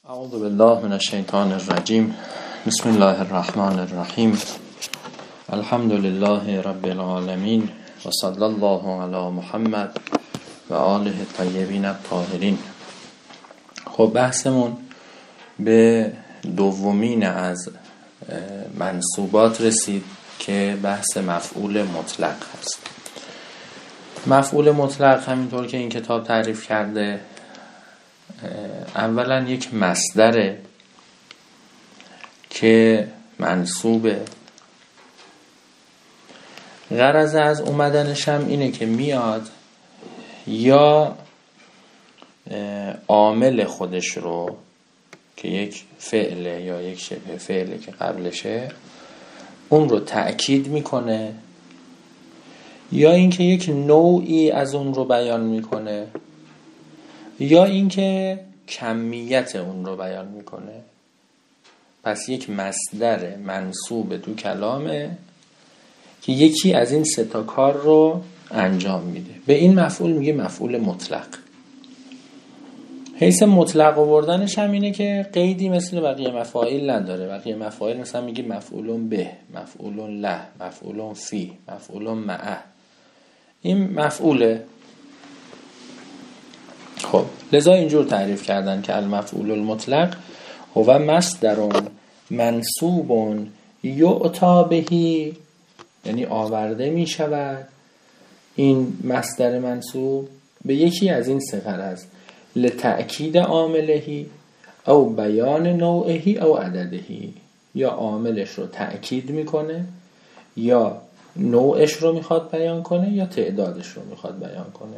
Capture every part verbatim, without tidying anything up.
اعوذ بالله من الشیطان الرجیم. بسم الله الرحمن الرحیم. الحمد لله رب العالمین و صلی الله علی محمد و آله الطیبین الطاهرین. خب بحثمون به دومین از منصوبات رسید که بحث مفعول مطلق هست. مفعول مطلق همینطور که این کتاب تعریف کرده اولا یک مصدره که منصوبه. غرض از اومدنش هم اینه که میاد یا عامل خودش رو که یک فعله یا یک شبه فعله که قبلشه اون رو تأکید میکنه، یا اینکه یک نوعی از اون رو بیان میکنه، یا اینکه کمیت اون رو بیان میکنه. پس یک مصدر منصوب دو کلامه که یکی از این سه تا کار رو انجام میده. به این مفعول میگه مفعول مطلق. حیث مطلق آوردنش هم اینه که قیدی مثل بقیه مفاعیل نداره. بقیه مفاعیل مثلا میگه مفعولون به، مفعولون له، مفعولون فی، مفعولون معه. این مفعوله. خب لذا اینجور تعریف کردن که المفعول المطلق هو مصدر منصوب یعطا بهی، یعنی آورده می شود این مصدر منصوب به یکی از این سه غرض: لتأکید عاملهی او بیان نوعهی او عددهی. یا عاملش رو تأکید میکنه، یا نوعش رو میخواد بیان کنه، یا تعدادش رو میخواد بیان کنه.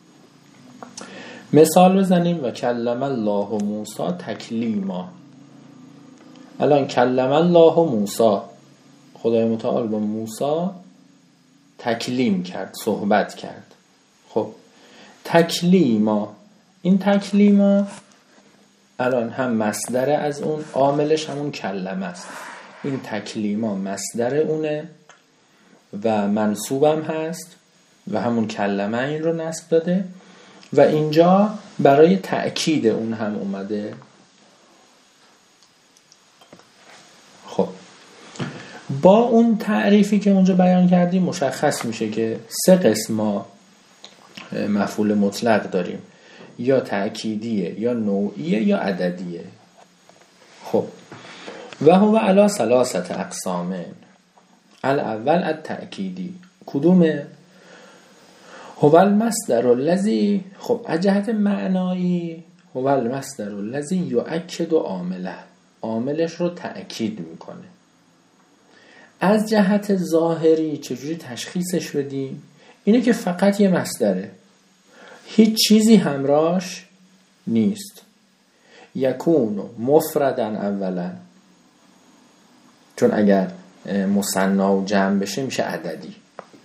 مثال بزنیم: و کلم الله موسی تکلیما. الان کلم الله موسی، خدای متعال با موسی تکلیم کرد، صحبت کرد. خب تکلیما، این تکلیما الان هم مصدر از اون، عاملش همون کلمه است. این تکلیما مصدر اونه و منصوبم هست و همون کلمه این رو نصب داده و اینجا برای تأکید اون هم اومده. خب با اون تعریفی که اونجا بیان کردیم مشخص میشه که سه قسم ما مفعول مطلق داریم: یا تأکیدیه، یا نوعیه، یا عددیه. خب و هو علی ثلاثه اقسام. الاول التأکیدی. کدومه؟ هو المصدر الذی، خب از جهت معنایی هو المصدر الذی یؤکد عامله، عاملش رو تأکید میکنه. از جهت ظاهری چجوری تشخیصش بدیم؟ اینه که فقط یه مصدره، هیچ چیزی همراهش نیست. یکون مفردا اولا، چون اگر مثنی و جمع بشه میشه عددی.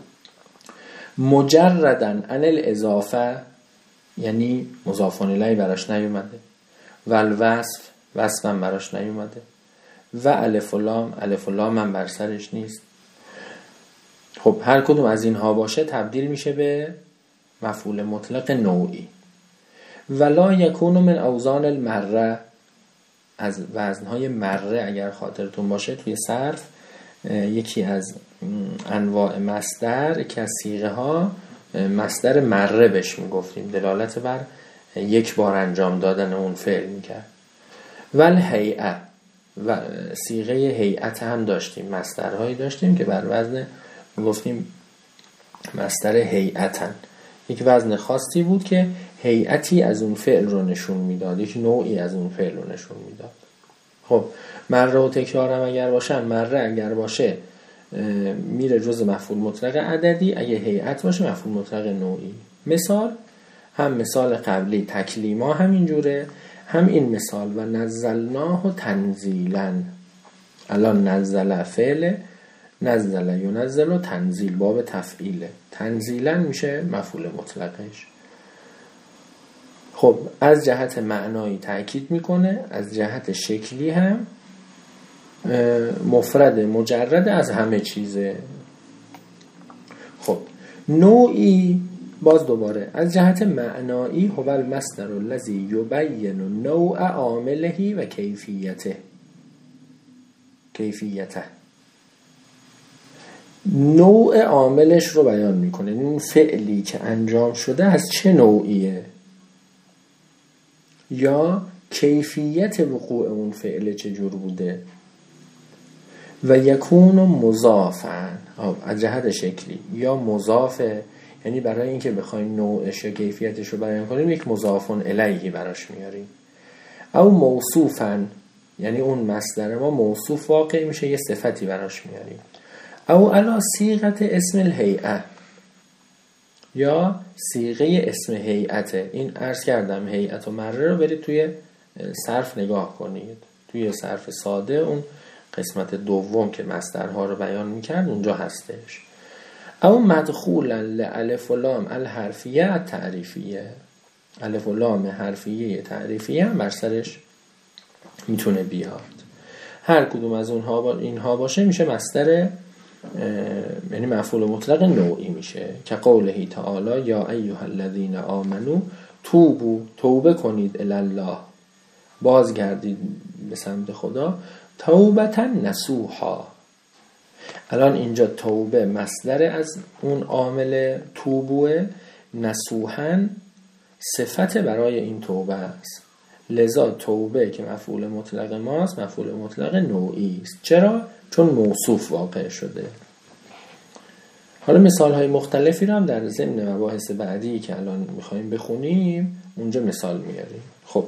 مجردن عن الاضافه، یعنی مضاف الیه براش نیومده، و الوصف، وصف هم براش نیومده، و الف و لام، الف و لام هم بر سرش نیست. خب هر کدوم از اینها باشه تبدیل میشه به مفعول مطلق نوعی. ولا یکون من اوزان المره، از وزنهای مره اگر خاطرتون باشه توی صرف یکی از انواع مصدر، یکی از صیغه ها مصدر مره بهش میگفتیم، دلالت بر یک بار انجام دادن اون فعل میکرد. ول هیئه، و صیغه هیئت هم داشتیم، مصدرهایی داشتیم که بر وزن میگفتیم مصدر هیئتن، یک وزن خاصی بود که هیئتی از اون فعل رو نشون میداد، یک نوعی از اون فعل رو نشون میداد. خب مره و تکرار هم اگر باشن، مره اگر باشه میره جز مفعول مطلق عددی، اگه هیئت باشه مفعول مطلق نوعی. مثال هم مثال قبلی تکلیما همینجوره، هم این مثال و نزلناه تنزیلا. الان نزل فعل، نزل ینزل و تنزیل باب تفعیله، تنزیلا میشه مفعول مطلقش. خب از جهت معنایی تأکید میکنه، از جهت شکلی هم مفرد مجرد از همه چیزه. خب نوعی باز دوباره از جهت معنایی هو المصدر الذی یبین نوع عامله و کیفیته کیفیته نوع عاملش رو بیان میکنه. این فعلی که انجام شده از چه نوعیه یا کیفیت وقوع اون فعل چجور بوده. و یکون مضافن از جهت شکلی یا مضافه، یعنی برای اینکه بخوایم نوعش یا کیفیتش رو بیان کنیم یک مضاف الیه براش میاریم. او موصوفن، یعنی اون مصدر ما موصوف واقع میشه، یه صفتی براش میاریم. او علی صیغه اسم الهیئه، یا صیغه اسم هیئت. این عرض کردم هیئت و مره رو برید توی صرف نگاه کنید، توی صرف ساده اون قسمت دوم که مصدرها رو بیان میکرد اونجا هستش. او مدخولا لالف و لام الحرفیه تعریفیه، الف و لام حرفیه تعریفیه هم بر سرش میتونه بیاد. هر کدوم از اونها با اینها باشه میشه مصدر، یعنی مفعول مطلق نوعی میشه. که قوله تعالی یا ایها الذین آمنو توبو، توبه کنید الی الله، بازگردید به سمت خدا، توبتا نصوحا. الان اینجا توبه مصدر از اون عامل توبوه، نصوحا صفت برای این توبه است. لذا توبه که مفعول مطلق ماست مفعول مطلق نوعی است. چرا؟ چون موصوف واقع شده. حالا مثال های مختلفی رو هم در ضمن مباحث بعدی که الان میخوایم بخونیم اونجا مثال میاریم. خب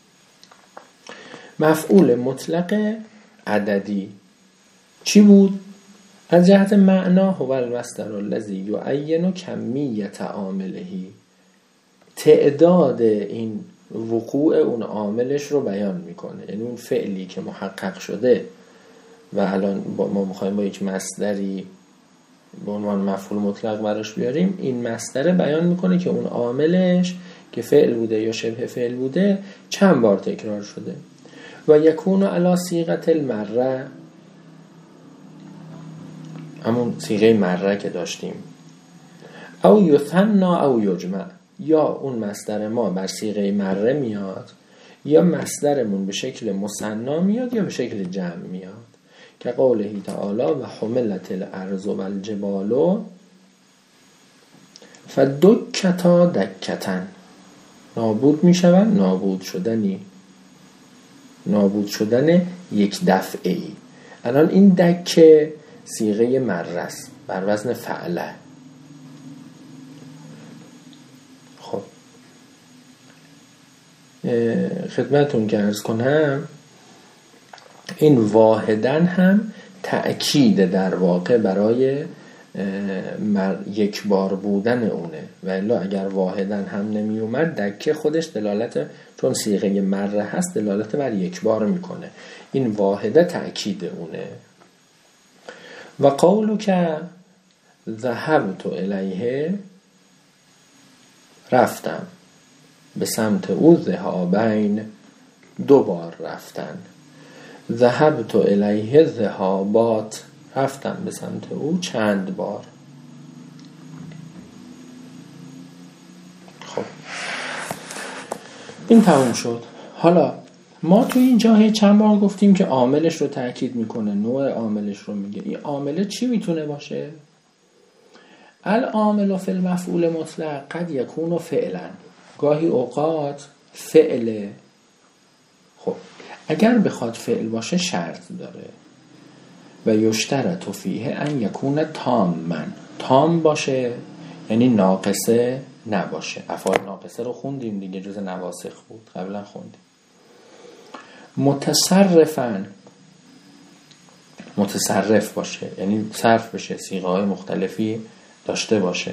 مفعول مطلق عددی چی بود؟ از جهت معنا هو المصدر الذی یعین کمیت عامله، تعداد این وقوع اون عاملش رو بیان میکنه. یعنی اون فعلی که محقق شده و الان ما میخوایم با یک مصدری به عنوان مفعول مطلق براش بیاریم، این مصدر بیان میکنه که اون عاملش که فعل بوده یا شبه فعل بوده چند بار تکرار شده. و یکون علی صیغه المره، همون صیغه مره که داشتیم. او یثنی او یجمع، یا اون مصدر ما بر صیغه مره میاد یا مصدرمون به شکل مثنا میاد یا به شکل جمع میاد. که قوله تعالی و حملت الارض و الجبال فدکتا دکتن، نابود میشوند نابود شدنی، نابود شدن یک دفعه‌ای. الان این دکه صیغه مره است بر وزن فعله. خب خدمتون که عرض کنم این واحدن هم تأکید در واقع برای یک بار بودن اونه، و الا اگر واحدن هم نمی اومد دکه خودش دلالت، چون صیغه مره هست دلالت بر یک بار میکنه. این واحده تأکید اونه. و قولو که ذهبت الیه، رفتم به سمت او، ذهابین دو بار رفتن. ذهبت الیه ذهابات، رفتم به سمت او چند بار. خب این تموم شد. حالا ما توی اینجا چند بار گفتیم که عاملش رو تأکید میکنه، نوع عاملش رو میگه. این عامل چی میتونه باشه؟ العامل فی المفعول مطلق قد یکون فعلا، گاهی اوقات فعله. خب اگر بخواد فعل باشه شرط داره. و یشترط فیه ان یکون تاما، تام باشه یعنی ناقصه نباشه. افعال ناقصه رو خوندیم دیگه، جز نواسخ بود، قبلا خوندیم. متصرفن، متصرف باشه یعنی صرف بشه، صیغه های مختلفی داشته باشه.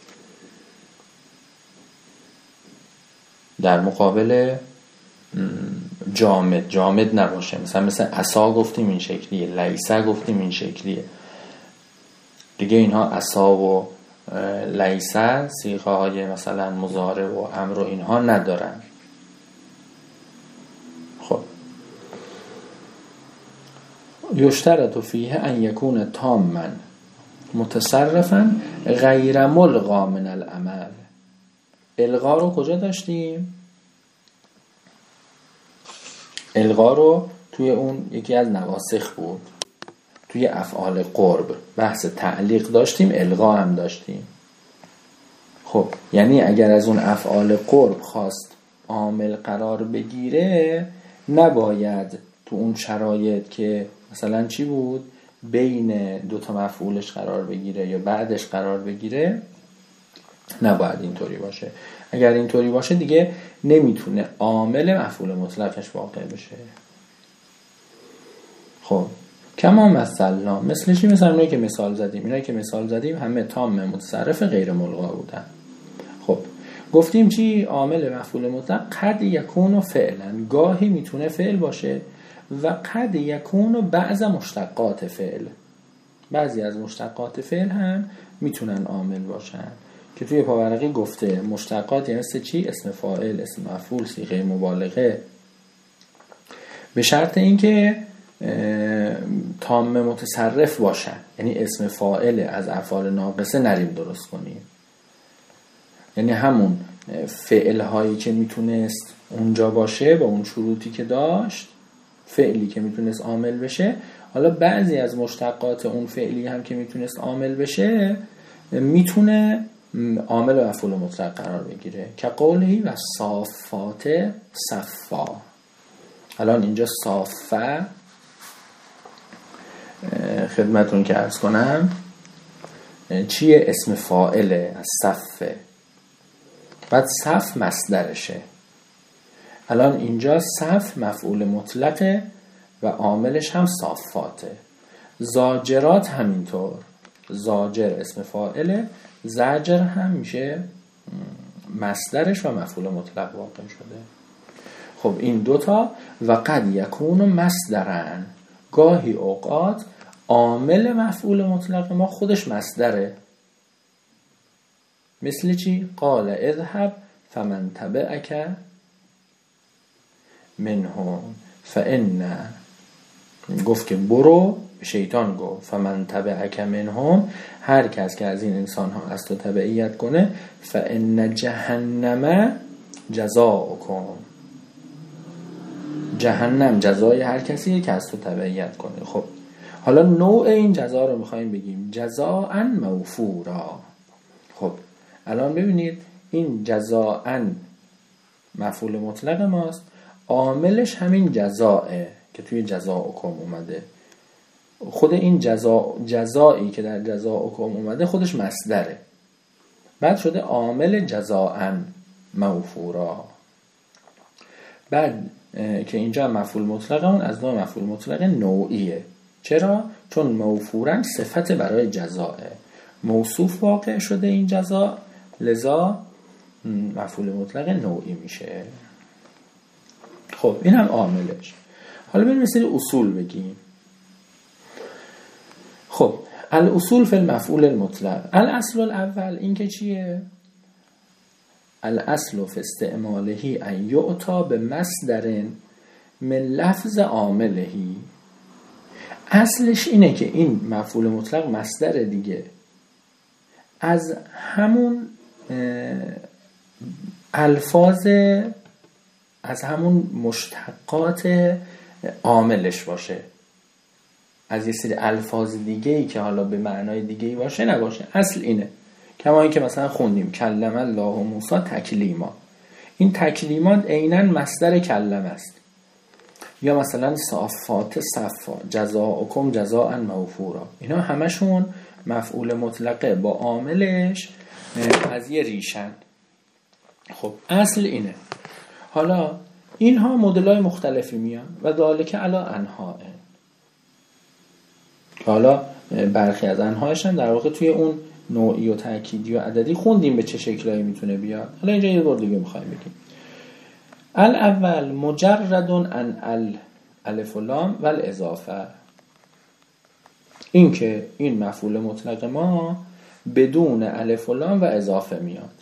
در مقابل جامد، جامد نباشه. مثلا مثل عصا گفتیم این شکلیه، لیسه گفتیم این شکلیه دیگه. اینها عصا و لیسه صیغه های مثلا مضارع و امر و اینها ندارن. خب یشترط فیه ان یکون تاما، متصرفا غیر ملغا من العمل. الغا رو کجا داشتیم؟ الغا رو توی اون یکی از نواسخ بود، توی افعال قرب بحث تعلیق داشتیم، الغا هم داشتیم. خب یعنی اگر از اون افعال قرب خواست عامل قرار بگیره، نباید تو اون شرایط که مثلا چی بود بین دو تا مفعولش قرار بگیره یا بعدش قرار بگیره، نباید اینطوری باشه. اگر اینطوری باشه دیگه نمیتونه عامل مفعول مطلقش واقع بشه. خب کما مثلا مثل چی؟ مثلا اونایی که مثال زدیم، اینایی که مثال زدیم همه تام متصرف غیر ملغا بودن. خب گفتیم چی؟ عامل مفعول مطلق قد یکون فعلا، گاهی میتونه فعل باشه و قد یکون بعض مشتقات فعل، بعضی از مشتقات فعل هم میتونن عامل باشن که توی پاورقی گفته مشتقات یعنی مثل چی؟ اسم فاعل، اسم مفعول، صیغه مبالغه، به شرط اینکه تام متصرف باشن، یعنی اسم فاعل از افعال ناقصه نریم درست کنیم. یعنی همون فعل هایی که میتونست اونجا باشه با اون شروطی که داشت، فعلی که میتونست عامل بشه، حالا بعضی از مشتقات اون فعلی هم که میتونست عامل بشه میتونه عامل مفعول مطلق قرار بگیره که قولی و صافات صفا. الان اینجا صافه خدمتون که عرض کنم چیه؟ اسم فاعله از صفه، بعد صف مصدرشه. الان اینجا صف مفعول مطلقه و عاملش هم صافاته. زاجرات همینطور، زاجر اسم فاعله، زجر هم میشه مصدرش و مفعول مطلق واقع شده. خب این دوتا و قد یکون مصدرن، گاهی اوقات عامل مفعول مطلق ما خودش مصدره. مثل چی؟ قال اذهب فمن تبعک منهم فإن، گفت که برو، شیطان گفت فمن تبعک منهم، هر کس که از این انسان ها از تو تبعیت کنه، فإن جهنم جزاؤکم، جهنم جزای هر کسیه که از تو تبعیت کنه. خب حالا نوع این جزا رو میخوایم بگیم جزاء موفورا. خب الان ببینید این جزاء مفعول مطلق ماست، عاملش همین جزاء که توی جزاؤکم اومده. خود این جزا جزایی که در جزاؤکم اومده خودش مصدره، بعد شده عامل جزاء موفورا. بعد که اینجا مفعول مطلقمون از نوع مفعول مطلق نوعیه. چرا؟ چون موفورن صفت برای جزاء، موصوف واقع شده این جزاء، لذا مفعول مطلق نوعی میشه. خب این هم عاملش. حالا بریم مثل اصول بگیم. خب الاصول فی المفعول المطلق، الاصل الاول این که چیه؟ الاصل فی استعماله ان یعطا به مصدر من لفظ عاملهی. اصلش اینه که این مفعول مطلق مصدر دیگه از همون الفاظ، از همون مشتقات عاملش باشه، از یه سری الفاظ دیگه‌ای که حالا به معنای دیگه‌ای باشه نباشه. اصل اینه، کما این که مثلا خوندیم کلم الله موسی تکلیما، این تکلیمات عیناً مصدر کلم است. یا مثلا صافات صفا، جزاؤکم جزاء موفورا، اینا همشون مفعول مطلقه با عاملش از یه ریشن. خب اصل اینه. حالا اینها مدل‌های مختلفی میان و ذالک علی انواع. حالا برخی از انواعش هم در واقع توی اون نوعی و تأکیدی و عددی خوندیم به چه شکلایی میتونه بیاد. حالا اینجا یه بار دیگه میخوایم بگیم. الاول مجرد عن الف و لام و الاضافه، این که این مفعول مطلق ما بدون الف و لام و اضافه میاد.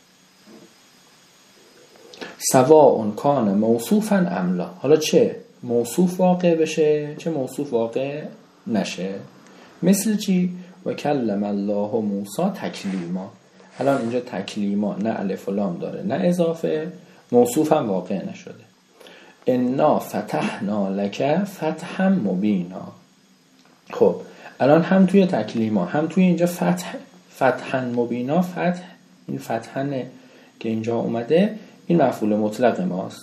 سواء کان موصوفا ام لا، حالا چه موصوف واقع بشه چه موصوف واقع نشه. مثل چی؟ و کلم الله موسی تکلیما. الان اینجا تکلیما نه الف و لام داره نه اضافه، موصوف هم واقع نشده. انا فتحنا لک فتحا مبینا. خب الان هم توی تکلیما هم توی اینجا فتح، فتحا مبینا، فتح، این فتحا که اینجا اومده این مفعول مطلق ماست.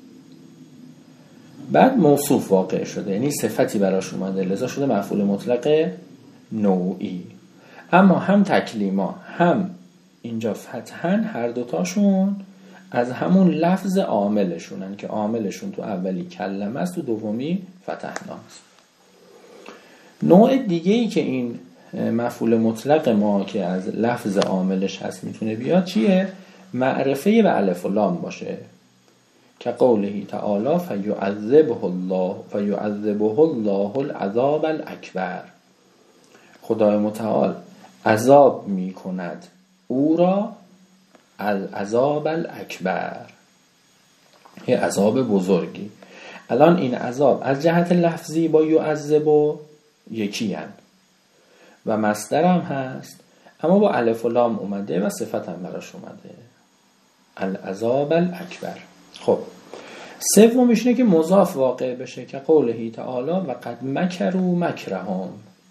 بعد موصوف واقع شده، یعنی صفتی براش اومده، لذا شده مفعول مطلق نوعی. اما هم تکلیما هم اینجا فتحن هر دوتاشون از همون لفظ عاملشونن که عاملشون تو اولی کلمه است، تو دومی فتحناست. نوع دیگه‌ای که این مفعول مطلق ما که از لفظ عاملش هست میتونه بیاد چیه؟ معرفه به الف و لام باشه، که قوله تعالی فیعذبه الله فیعذبه الله العذاب الاکبر. خدای متعال عذاب میکند او را العذاب الاکبر، یه عذاب بزرگی. الان این عذاب از جهت لفظی با یعذب یکی هن و مصدر هم هست، اما با الف و لام اومده و صفت هم براش اومده، العذاب الاکبر. خب سومش اینه که مضاف واقع بشه، که قوله تعالی و قد مکروا مکرهم.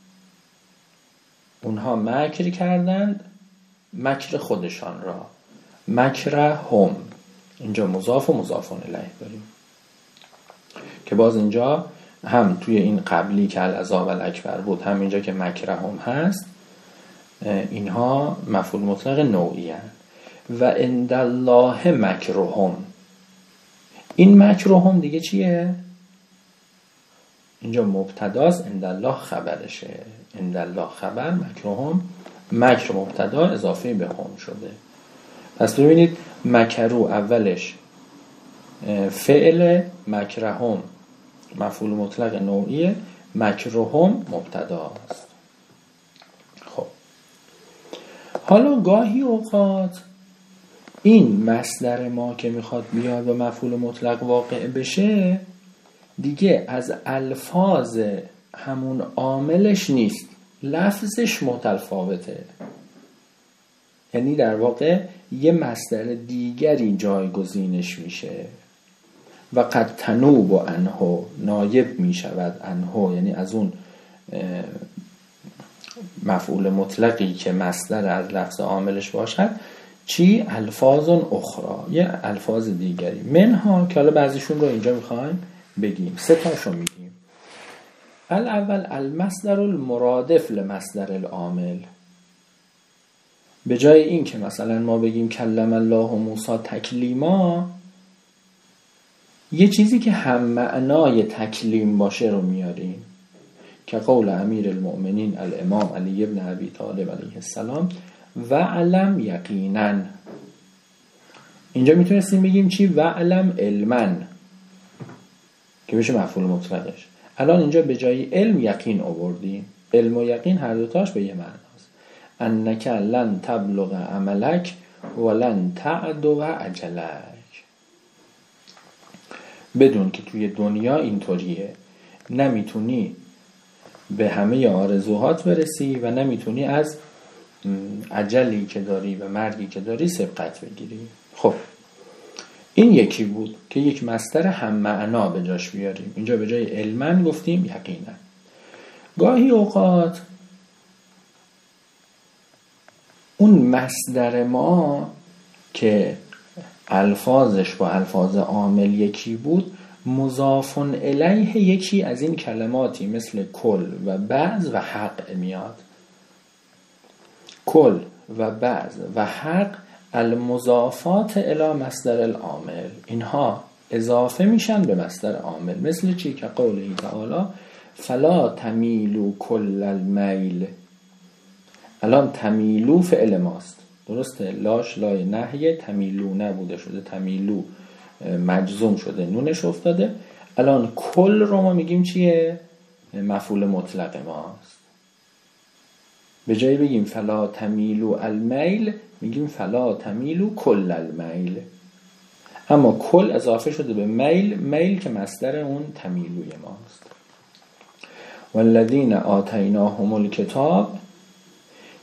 اونها مکر کردند مکر خودشان را، مکرهم. اینجا مضاف و مضاف الیه داریم که باز اینجا هم توی این قبلی که العذاب الاکبر بود، هم اینجا که مکرهم هست، اینها مفعول مطلق نوعی هست. و عند الله مکرهم، این مکرهم دیگه چیه؟ اینجا مبتداست، عند الله خبرشه، عند الله خبر، مکرهم مکر مبتدا اضافه به هم شده. پس ببینید مکرو اولش فعل، مکرهم مفعول مطلق نوعیه، مکرهم مبتداست. خب حالا گاهی اوقات این مصدر ما که میخواد بیاد و مفعول مطلق واقع بشه دیگه از الفاظ همون عاملش نیست، لفظش متفاوته، یعنی در واقع یه مصدر دیگری جایگزینش میشه. و قد تنوب عنه، نایب میشود عنه، یعنی از اون مفعول مطلقی که مصدر از لفظ عاملش باشد چی؟ الفاظ اخرى، یه الفاظ دیگری. منها که حالا بعضیشون رو اینجا میخوایم بگیم، سه تاشو میگیم. الاول المصدر المرادف لمصدر العامل. به جای این که مثلا ما بگیم کلم الله موسی تکلیما، یه چیزی که هم معنای تکلیم باشه رو میاریم، که قول امیر المؤمنین الامام علی ابن ابی طالب علیه السلام و علم یقینا. اینجا میتونستیم بگیم چی؟ و علم علما که بشه مفعول مطلقش. الان اینجا به جای علم یقین آوردیم. علم و یقین هر دوتاش به یه معناست. انک لن تبلغ عملک ولن تعدو اجلک. بدون که توی دنیا اینطوریه، نمیتونی به همه آرزوهات برسی و نمیتونی از اجلی که داری و مرگی که داری سبقت بگیری. خب این یکی بود که یک مصدر هم معنا به جاش بیاریم. اینجا به جای علماً گفتیم یقینا. گاهی اوقات اون مصدر ما که الفاظش با الفاظ عامل یکی بود، مضاف الیه یکی از این کلماتی مثل کل و بعض و حق میاد. کل و بعض و حق المضافات الی مصدر العامل، اینها اضافه میشن به مصدر عامل. مثل چی؟ که قوله تعالی فلا تمیلو کل المیل. الان تمیلو فعل ماست، درسته؟ لاش لای نهیه، تمیلو نبوده شده، تمیلو مجزوم شده، نونش افتاده. الان کل رو ما میگیم چیه؟ مفعول مطلق ماست. به جای بگیم فلا تمیلو المیل میگیم فلا تمیلو کل المیل. اما کل اضافه شده به میل، میل که مصدر اون تمیلوی ماست. والذین آتیناهم الکتاب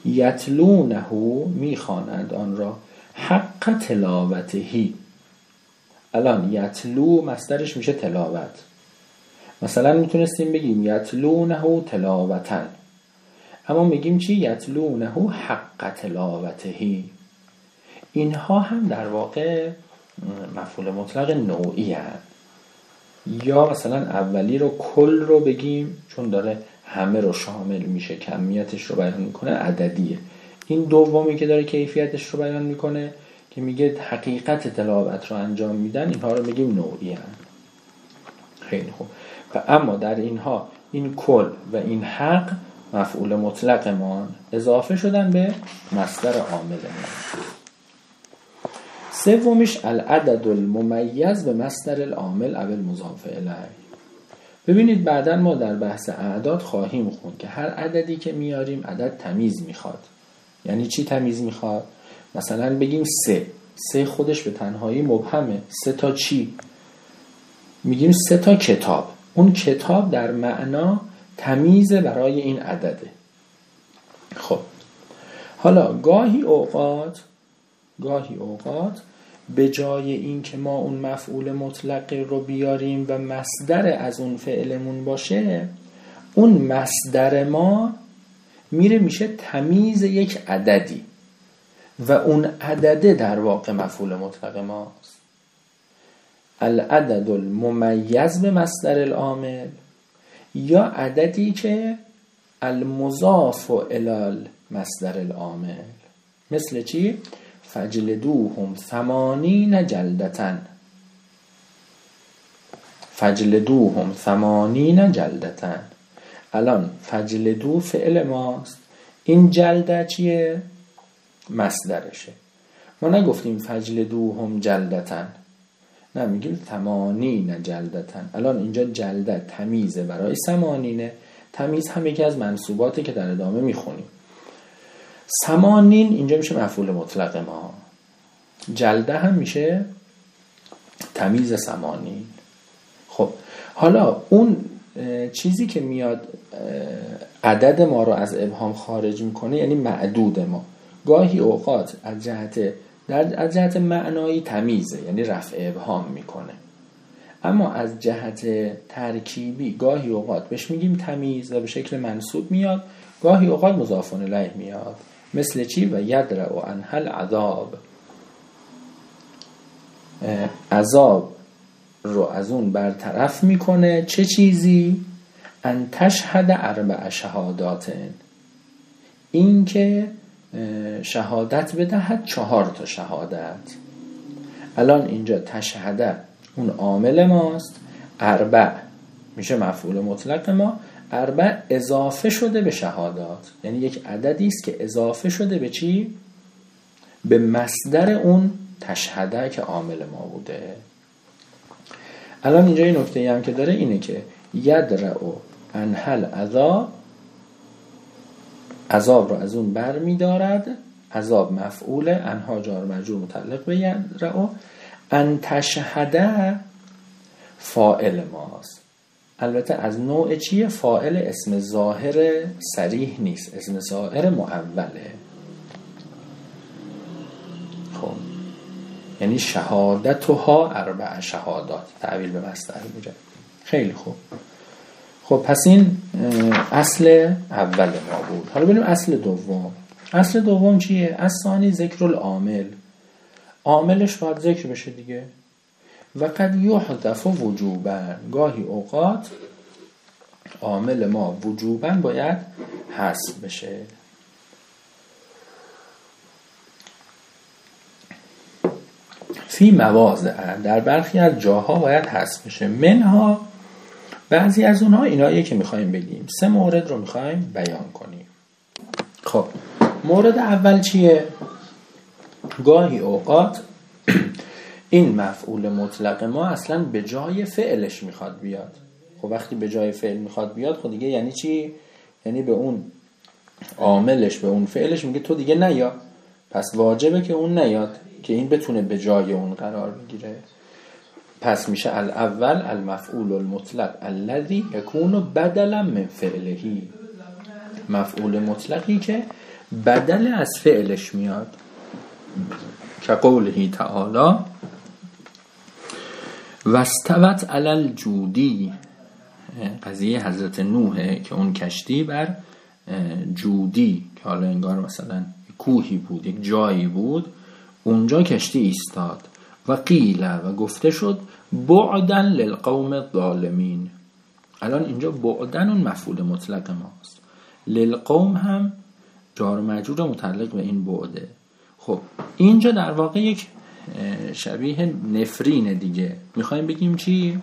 یتلونه میخوانند آن را حق تلاوتهی. الان یتلو مصدرش میشه تلاوت. مثلا میتونستیم بگیم یتلونه تلاوتن، اما میگیم چی؟ یتلونه حق تلاوتهی. اینها هم در واقع مفعول مطلق نوعی هست. یا مثلا اولی رو کل رو بگیم چون داره همه رو شامل میشه، کمیتش رو بیان میکنه، عددیه. این دومی که داره کیفیتش رو بیان میکنه که میگه حقیقت تلاوت رو انجام میدن، اینها رو میگیم نوعی هست. خیلی خوب. و اما در اینها این کل و این حق مفعول مطلق ما اضافه شدن به مصدر عامل ما. سومیش العدد الممیز به مصدر العامل او المضاف الیه. ببینید بعداً ما در بحث اعداد خواهیم خوند که هر عددی که میاریم عدد تمیز میخواد. یعنی چی تمیز میخواد؟ مثلا بگیم سه، سه خودش به تنهایی مبهمه. سه تا چی؟ میگیم سه تا کتاب. اون کتاب در معنا تمیزه برای این عدده. خب حالا گاهی اوقات گاهی اوقات به جای این که ما اون مفعول مطلق رو بیاریم و مصدر از اون فعلمون باشه، اون مصدر ما میره میشه تمیز یک عددی و اون عدده در واقع مفعول مطلق ماست. العدد الممیز به مصدر العامل، یا عددی که المضاف الی مصدر العامل. مثل چی؟ فجلدوهم ثمانین جلدتن. فجلدوهم ثمانین جلدتن. الان فجلدو فعل ماست، این جلده چیه؟ مصدرشه. ما نگفتیم فجلدوهم جلدتن، نه میگیم ثمانین جلدتن. الان اینجا جلده تمیزه برای ثمانینه. تمیز هم یکی از منصوباته که در ادامه میخونیم. ثمانین اینجا میشه مفعول مطلق ما، جلده هم میشه تمیز ثمانین. خب حالا اون چیزی که میاد عدد ما رو از ابهام خارج میکنه یعنی معدود ما، گاهی اوقات از جهت در از جهت معنایی تمیزه، یعنی رفع ابهام میکنه، اما از جهت ترکیبی گاهی اوقات بهش میگیم تمیز و به شکل منصوب میاد، گاهی اوقات مضاف الیه میاد. مثل چی؟ و یدرأ عنها العذاب. عذاب رو از اون برطرف میکنه. چه چیزی؟ ان تشهد اربع شهادات، این که شهادت بدهد چهار تا شهادت. الان اینجا تشهده اون عامل ماست، اربع میشه مفعول مطلق ما، اربع اضافه شده به شهادات، یعنی یک عددی است که اضافه شده به چی؟ به مصدر اون تشهده که عامل ما بوده. الان اینجا این نکته هم که داره اینه که یدرأ عنها العذاب، عذاب رو از اون بر می دارد. عذاب مفعول، عنها جار مجرور متعلق به یدرأ، ان تشهده فاعل ماست. البته از نوع چیه؟ فاعل اسم ظاهر صریح نیست، اسم ظاهر معوله. خب یعنی شهادتها اربع شهادات تعبیر به مصدر میره. خیلی خوب. خب پس این اصل اول ما بود. حالا بریم اصل دوم. اصل دوم چیه؟ الثانی ذکر العامل. عاملش باید ذکر بشه دیگه. و قد یحذف وجوبا، گاهی اوقات عامل ما وجوبا باید حذف بشه. فی مواضع، در برخی از جاها باید حذف بشه. منها، بعضی از اونها اینایی که میخوایم بگیم. سه مورد رو میخوایم بیان کنیم. خب مورد اول چیه؟ گاهی اوقات این مفعول مطلق ما اصلا به جای فعلش میخواد بیاد. خب وقتی به جای فعل میخواد بیاد، خب دیگه یعنی چی؟ یعنی به اون عاملش، به اون فعلش میگه تو دیگه نیا، پس واجبه که اون نیاد که این بتونه به جای اون قرار بگیره. پس میشه الاول المفعول المطلق الذي يكون بدلا من فعله، مفعول مطلقی که بدل از فعلش میاد، که قوله تعالی واستوت علی الجودی، قضیه حضرت نوحه که اون کشتی بر جودی که حالا انگار مثلا کوهی بود، یک جایی بود، اونجا کشتی ایستاد. و قیل، و گفته شد بعدن للقوم الظالمین. الان اینجا بعدن اون مفعول مطلق ماست، للقوم هم جار و مجرور متعلق به این بعده. خب اینجا در واقع یک شبیه نفرین دیگه، میخوایم بگیم چی؟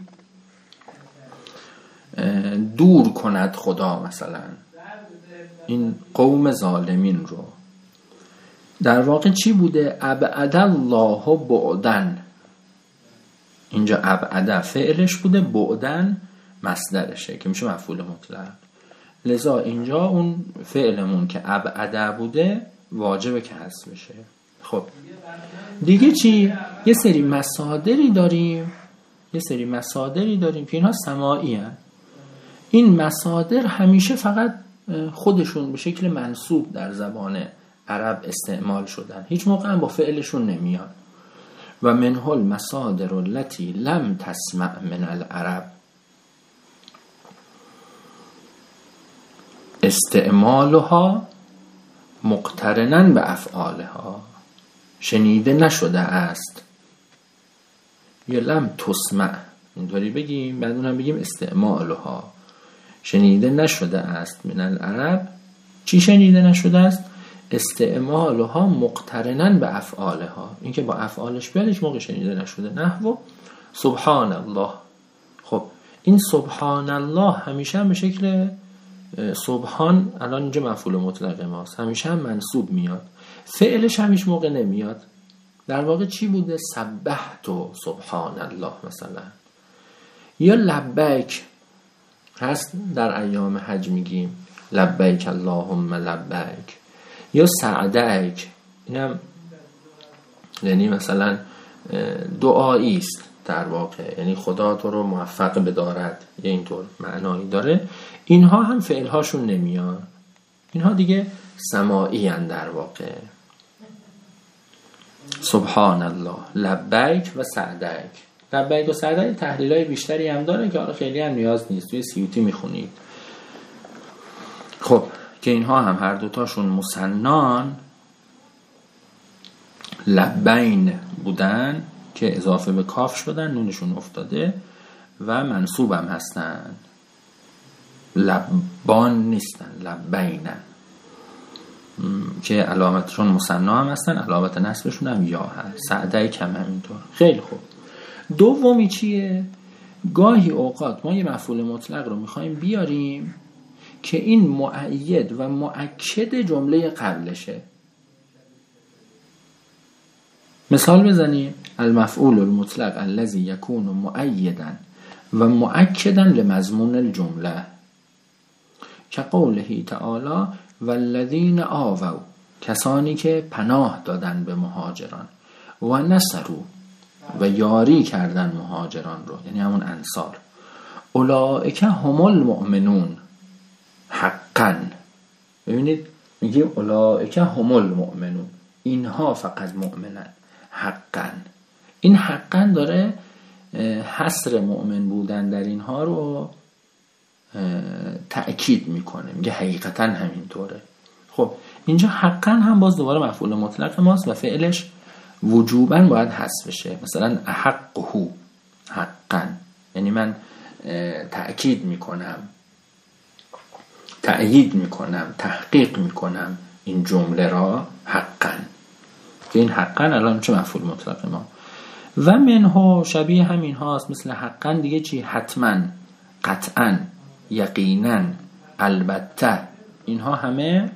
دور کند خدا مثلا این قوم ظالمین رو. در واقع چی بوده؟ ابعد الله بعدن. اینجا ابعد فعلش بوده، بعدن مصدرشه که میشه مفعول مطلق. لذا اینجا اون فعلمون که ابعد بوده واجبه که حذف بشه. خب دیگه چی؟ یه سری مصادری داریم یه سری مصادری داریم که اینها سماعی هستند. این مصادر همیشه فقط خودشون به شکل منصوب در زبان عرب استعمال شدن، هیچ موقع هم با فعلشون نمیان. و منه المصادر التي لم تسمع من العرب استعمالها مقترنن به افعالها. شنیده نشده است، یا لم تسمع اینطوری بگیم، بعد اونم بگیم استعمالها. شنیده نشده است من العرب. چی شنیده نشده است؟ استعمالها مقترنن به افعالها، این که با افعالش بیاد هیچ موقع شنیده نشده. نحو سبحان الله. خب این سبحان الله همیشه هم به شکل سبحان، الان اینجا مفعول مطلق ماست، همیشه هم منصوب میاد، فعلش هم هیچ موقع نمیاد. در واقع چی بوده؟ سبحت سبحان الله مثلا. یا لبیک هست، در ایام حج میگیم لبیک اللهم لبیک. یا سعدیک، اینم یعنی مثلا دعایی است در واقع، یعنی خدا تو رو موفق بدارد، یه اینطور معنایی داره. اینها هم فعلهاشون نمیان، اینها دیگه سماعی ان در واقع. سبحان الله، لبیک و سعدیک. لبیک و سعدیک تحلیلای بیشتری هم داره که حالا خیلی هم نیاز نیست، توی سیوطی میخونید. خب که اینها هم هر دوتاشون مثنان لبین بودن که اضافه به کاف شدن، نونشون افتاده و منصوب هم هستن، لبان نیستن، لبینن که علامتشون مثنا هم هستن، علامت نصبشون هم یا هست. سعدی کم همینطور. خیلی خوب. دومی چیه؟ گاهی اوقات ما یه مفعول مطلق رو میخوایم بیاریم که این مؤید و مؤکد جمله قبلشه. مثال بزنیم: المفعول المطلق الذي يكون مؤيدا و مؤکدا لمضمون الجمله، که قوله تعالی والذین آووا، کسانی که پناه دادن به مهاجران، و نصروا، و یاری کردن مهاجران رو، یعنی همون انصار، اولئک هم المؤمنون حقا. ببینید میگیم اولئک هم المؤمنون، اینها فقط مؤمنن. حقا، این حقا داره حصر مؤمن بودن در اینها رو تأکید میکنه، میگه حقیقتا همینطوره. خب اینجا حقا هم باز دوباره مفعول مطلق ماست و فعلش وجوباً باید حذف بشه. مثلا احقه، حقا یعنی من تأکید میکنم، تأیید میکنم، تحقیق میکنم این جمله را حقا. که این حقا الان چه مفعول مطلق ما. و منها شبیه همین هاست، مثل حقا دیگه چی؟ حتما، قطعا، یقینا، البته. اینها همه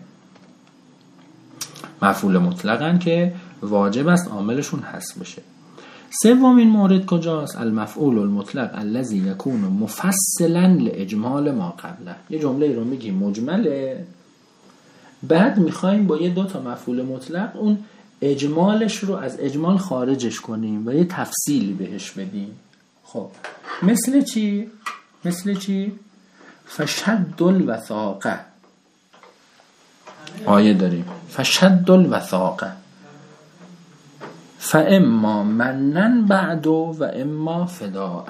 مفعول مطلقن که واجب است عاملشون حذف بشه. سومین مورد کجاست؟ المفعول المطلق الذي يكون مفصلا لاجمال ما قبله. یه جمله رو میگیم مجمله، بعد میخوایم با یه دو تا مفعول مطلق اون اجمالش رو از اجمال خارجش کنیم و یه تفصیلی بهش بدیم. خب مثل چی؟ مثل چی؟ فشد الوثاقه. آیه داریم فشد الوثاق فاما منن بعد و اما فداء.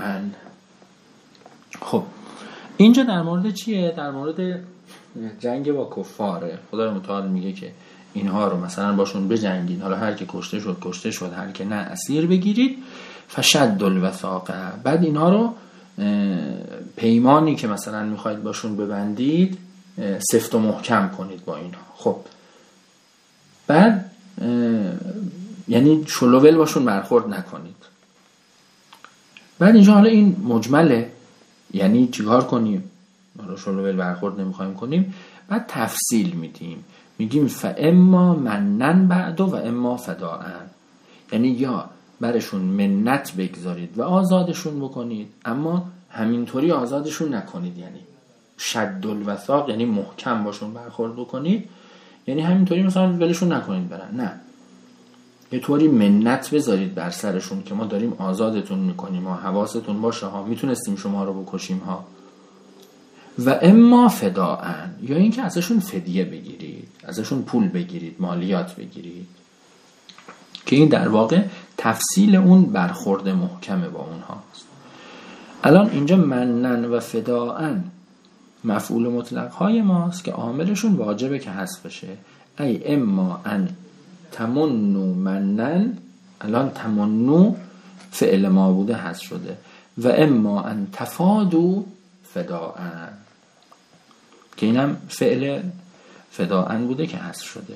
خب اینجا در مورد چیه؟ در مورد جنگ با کفاره. خدا متعال میگه که اینها رو مثلا باشون بجنگید، حالا هر کی کشته شد کشته شد، هر کی نه اسیر بگیرید. فشد الوثاق، بعد اینها رو پیمانی که مثلا میخواید باشون ببندید سفت و محکم کنید با اینها. خب بعد یعنی شلوول باشون برخورد نکنید. بعد اینجا حالا این مجمله، یعنی چیکار کنیم؟ حالا شلوول برخورد نمیخوایم کنیم، بعد تفصیل میدیم، میگیم فاما منن بعد و اما فداء، یعنی یا برشون منت بگذارید و آزادشون بکنید، اما همینطوری آزادشون نکنید، یعنی شد الوثاق یعنی محکم باشون برخورد بکنید، یعنی همینطوری مثلا ولشون نکنید برن، نه، یه طوری منت بذارید بر سرشون که ما داریم آزادتون میکنیم ها، حواستون باشه ها، میتونستیم شما رو بکشیم ها. و اما فداء، یا اینکه ازشون فدیه بگیرید، ازشون پول بگیرید، مالیات بگیرید، که این در واقع تفصیل اون برخورد محکمه با اونها. الان اینجا منن و فداء مفعول مطلق های ماست که عاملشون واجبه که حذف بشه. ای اما ان تمنو منن، الان تمنو فعل ما بوده حذف شده، و اما ان تفادو فداء، که اینم فعل فداء بوده که حذف شده.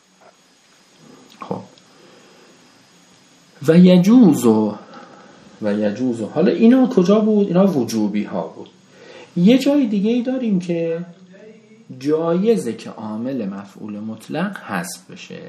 خب و یجوزو و یجوزو، حالا اینا کجا بود؟ اینا وجوبی ها بود. یه جای دیگه ای داریم که جایزه که عامل مفعول مطلق حذف بشه.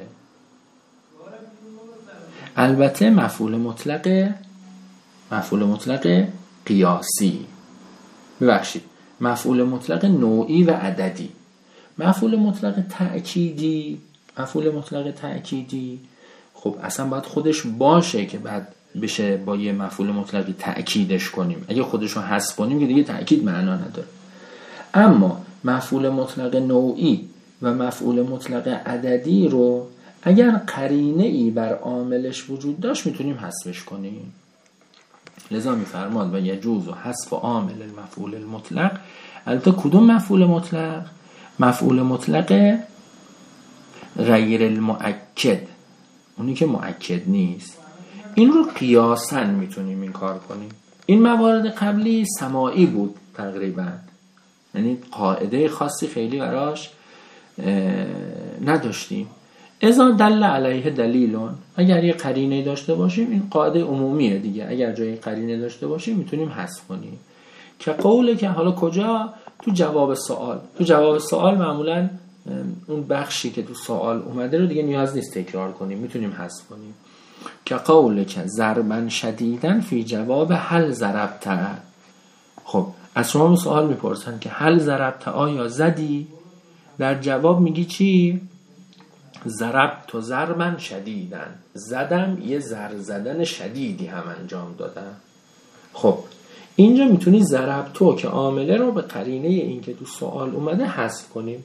البته مفعول مطلق مفعول مطلق قیاسی، ببخشید مفعول مطلق نوعی و عددی. مفعول مطلق تأکیدی مفعول مطلق تأکیدی خب اصلا باید خودش باشه که بعد بشه با یه مفعول مطلقی تأکیدش کنیم. اگه خودش رو حذف کنیم که دیگه تأکید معنا نداره. اما مفعول مطلق نوعی و مفعول مطلق عددی رو اگر قرینه ای بر عاملش وجود داشت میتونیم حذفش کنیم. لذا میفرماد و یجوز و حذف عامل المفعول المطلق. البته کدوم مفعول مطلق؟ مفعول مطلق غیر المؤکد، اونی که مؤکد نیست. این رو قیاساً میتونیم این کار کنیم. این موارد قبلی سماعی بود تقریبا، یعنی قاعده خاصی خیلی براش نداشتیم. اذا دل علیه دلیلون، اگر یه قرینه داشته باشیم، این قاعده عمومیه دیگه، اگر جای قرینه داشته باشیم میتونیم حذف کنیم. که قوله که حالا کجا؟ تو جواب سوال. تو جواب سوال معمولا اون بخشی که تو سوال اومده رو دیگه نیاز نیست تکرار کنیم، میتونیم حذف کنیم. که قوله که ضربن شدیدن فی جواب هل ضربت. خب از شما سوال میپرسن که هل ضربت، آیا زدی؟ در جواب میگی چی؟ ضربت و ضربن شدیدن، زدم یه ضرب زدن شدیدی هم انجام دادم. خب اینجا میتونی ضربتو که عامله رو به قرینه این که تو سوال اومده حذف کنیم.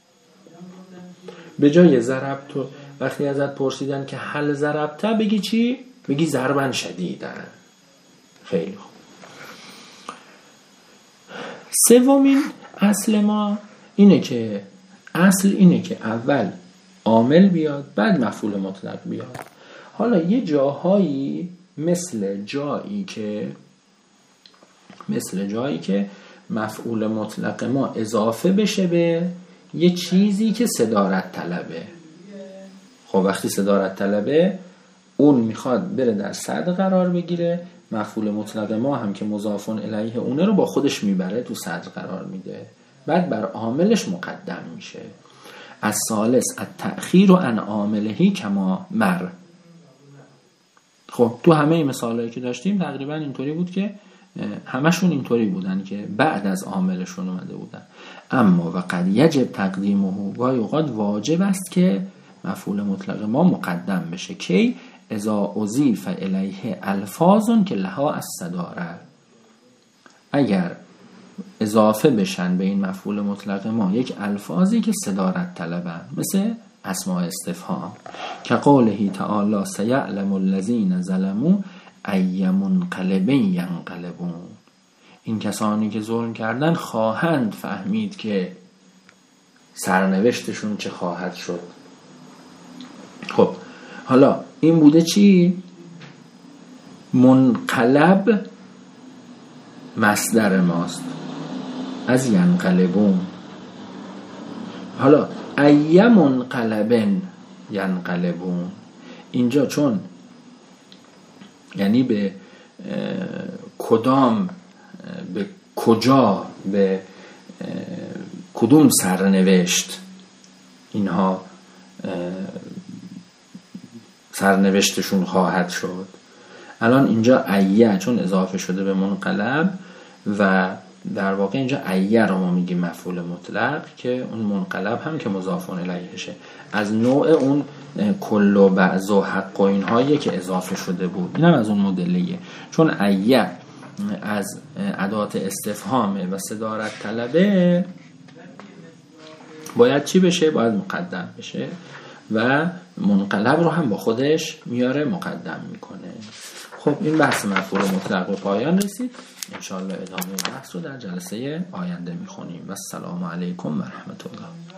به جای ضربتو وقتی ازت پرسیدن که هل ضربت بگی چی؟ بگی ضربن شدیدن. خیلی خوب. سومین اصل ما اینه که اصل اینه که اول عامل بیاد بعد مفعول مطلق بیاد. حالا یه جاهایی مثل جایی که مثل جایی که مفعول مطلق ما اضافه بشه به یه چیزی که صدارت طلبه. خب وقتی صدارت طلبه اون میخواد بره در صدر قرار بگیره، مفعول مطلق ما هم که مضافون الیه اونه رو با خودش میبره تو صدر قرار میده، بعد بر عاملش مقدم میشه. از ثالث التأخیر عن عاملهی کما مر. خب تو همه مثالایی که داشتیم تقریبا اینطوری بود که همشون اینطوری بودن که بعد از عاملشون اومده بودن. اما و قد یجب تقدیمه، گاهی اوقات واجب است که مفعول مطلق ما مقدم بشه. کی؟ اذا اضیف الیه الفاظ که لها الصداره، اگر اضافه بشن به این مفعول مطلق ما یک الفاظی که صدارت طلبن، مثل اسماء استفهام که قوله تعالی سیعلم الذین ظلموا ای منقلب ینقلبون. این کسانی که ظلم کردن خواهند فهمید که سرنوشتشون چه خواهد شد. خب حالا این بوده چی؟ منقلب مصدر ماست از ینقلبون. حالا ای منقلبن ینقلبون، اینجا چون یعنی به کدام، به کجا، به کدوم سرنوشت اینها سرنوشتشون خواهد شد. الان اینجا ایه چون اضافه شده به منقلب و در واقع اینجا ایه رو ما میگیم مفعول مطلق که اون منقلب هم که مضاف الیهشه، از نوع اون کل و بعض و حق و اینهایی که اضافه شده بود، این هم از اون مدلیه. چون ایه از ادات استفهامه و صدارت طلبه، باید چی بشه؟ باید مقدم بشه و منقلب رو هم با خودش میاره مقدم میکنه. خب این بحث مفعول مطلق به پایان رسید. انشاءالله ادامه بحث رو در جلسه آینده میخونیم و السلام علیکم و رحمت الله.